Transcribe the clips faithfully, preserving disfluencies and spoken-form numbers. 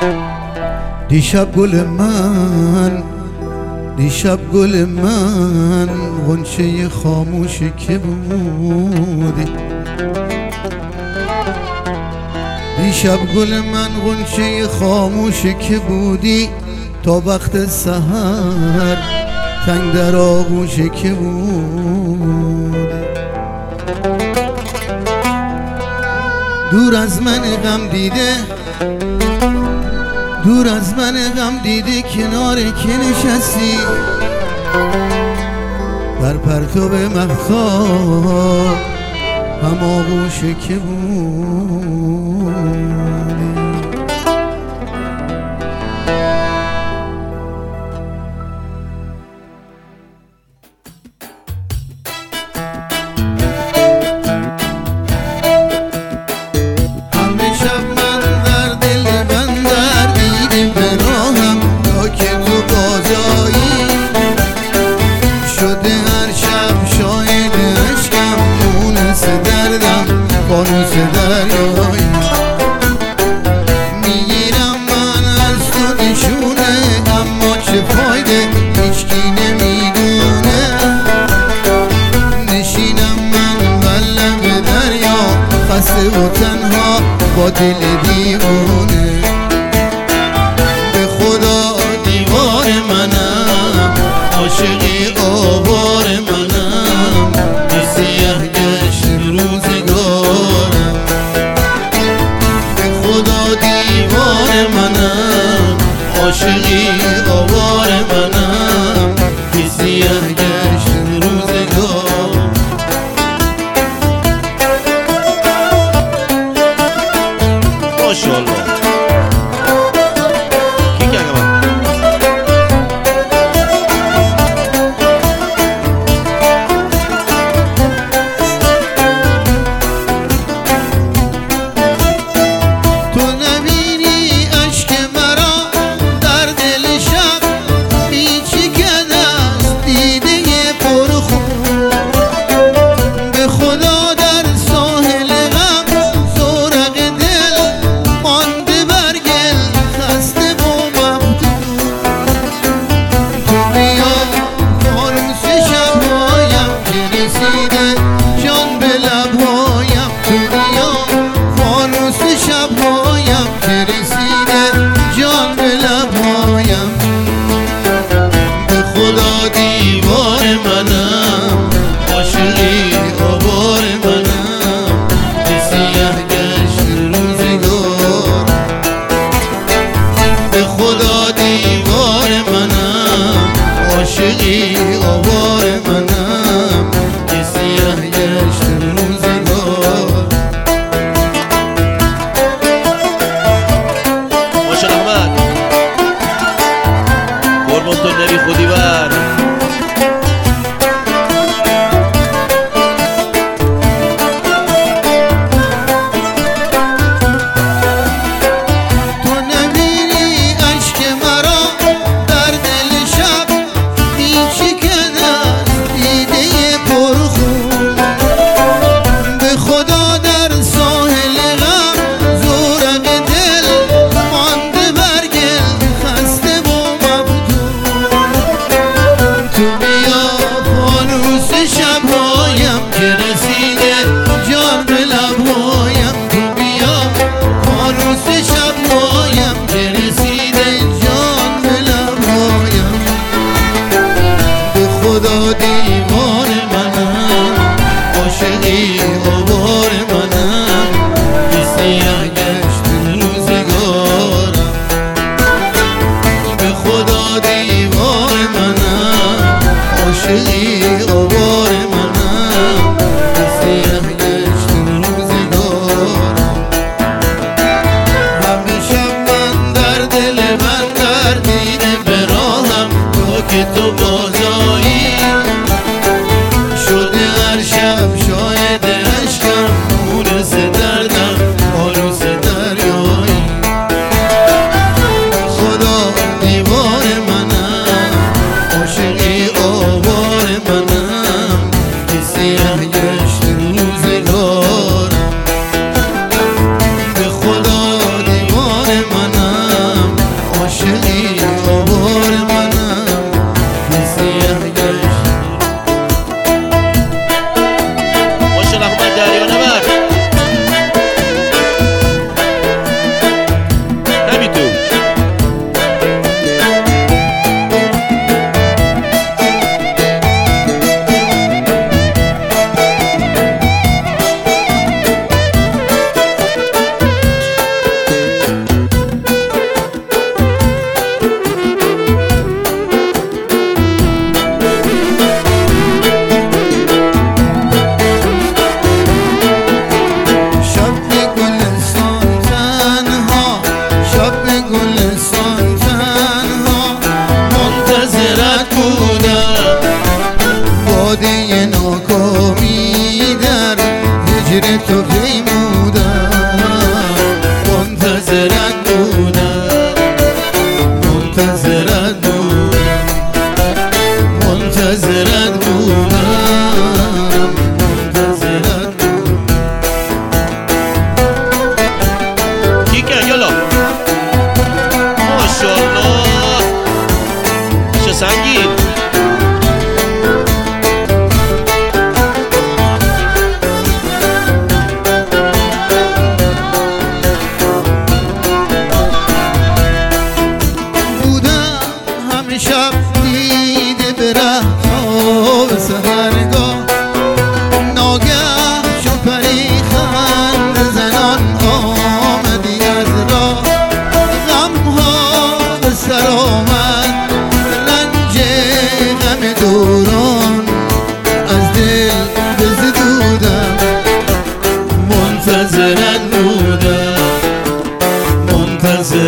دیشب گل من، دیشب گل من غنچه خاموشی که بودی. دیشب گل من غنچه خاموشی که بودی، تا وقت سحر تنگ در آغوشی که بودی. دور از من غم دیده، دور از من غم دیده کنار که نشستی، بر پرتاب مهتاب هم آغوشی که بودی. فانوس دریایی میگیرم من از تو نشونه، اما چه فایده هیچکی نمیدونه. نشینم من بلم دریا، خسته و تنها با دل دیوونه. به خدا دیوار منم، عاشقی آوار منم، به سیه گشت روزگارم. به خدا دیوار منم، عاشقی آوار منم، به سیه گشت روزگارم. ماشاءالله عاشقی آوار منم، که سیاه گشت روزگار. ماشاءالله احمد قربون تو نبی خودی بر.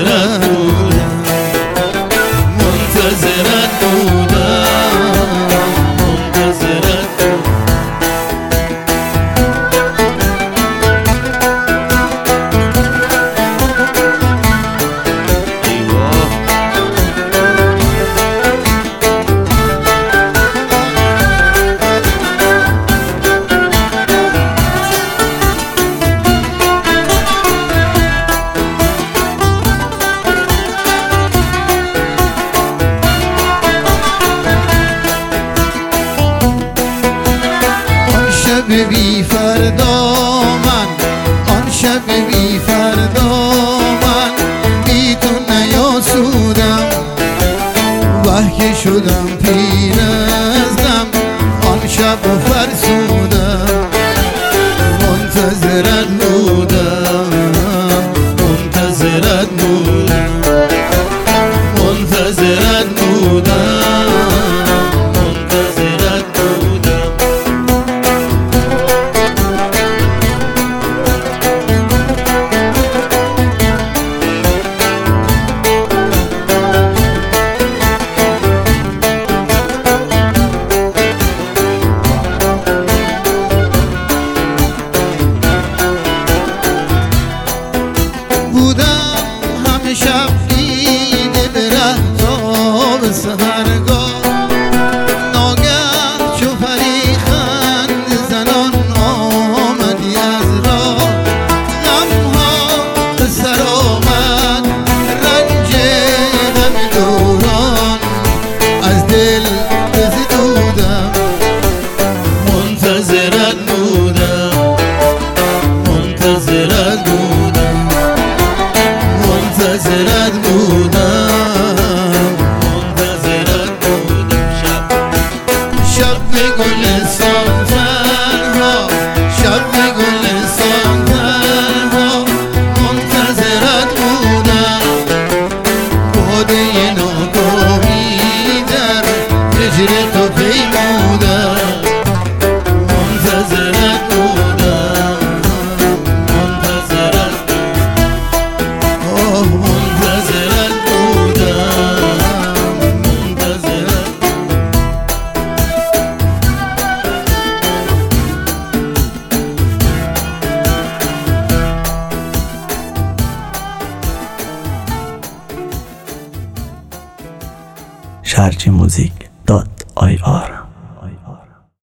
منتظرت بودم منتظرت بودم منتظرت بودم ایوه شب بی فردا من آن شب بی فردا من بی تو نیاسودم وه که شدم پیر از غم آن شب فرسودم منتظرت بودم منتظرت بودم منتظرت بودم منتظرت بودم بودم همه شب دیده به ره تا به سحرگاه ناگه چو فریخند زنان آمدی از راه غمها به سر آمد رنج غم دوران از دل بزدودم منتظرت بودم منتظرت بودم منتظرت بودم منتظرت بودم شب شب به گلستان تنها شب به گلستان تنها منتظرت بودم باده ناکامی در هجر تو پیمودم منتظرت بودم منتظرت آه منتظرت بودم منتظرت شارجی موزیک دات آی آر